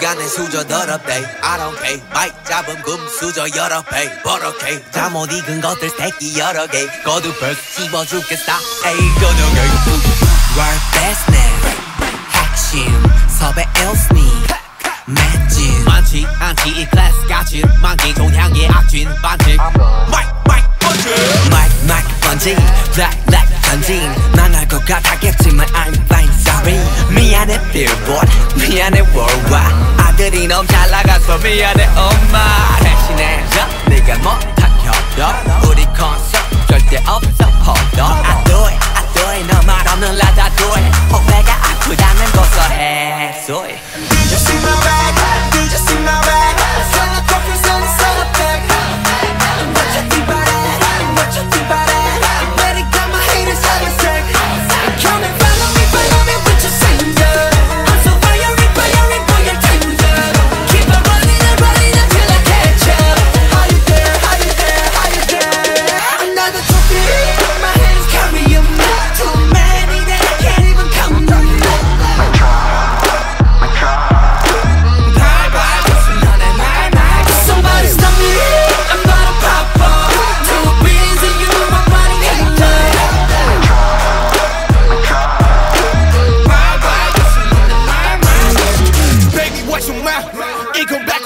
시간에 수저 더럽대 I don't care 마이크 잡은 금 수저 여러 배 버럭해 잠못 익은 것들 새끼 여러 개 거두벌 씹어 죽겠다 에이 거두개 World business 핵심 섭외 일스니 매진 많지 않지 이 클래스 같은 만기 동향의 악진 반지 마이크 번지 black 던진 망할 것 같았겠지만 I'm fine sorry 미안해 billboard 미안해 worldwide 아들이 너무 잘 나가서 미안해 엄마 대신해줘 네가 못한 협력 우리 콘서트 절대 없어 hold on I do it 너 말 없는 라다 do it 오해가 아프다면 고소해 소리 Did you see my bag? Did you see my bag? Selling coffees and selling back. What you think about it? What you think about it? Better got my haters having sex. Come and follow me with your singer. I'm so fiery for your danger. Keep on running until I catch up. How you there? How you there? How you there? Another trophy. My hands carry them. Too many that I can't even count them. Somebody stop me, I'm gonna pop up. Too busy, you my body hater. Baby, watch your mouth, it come back.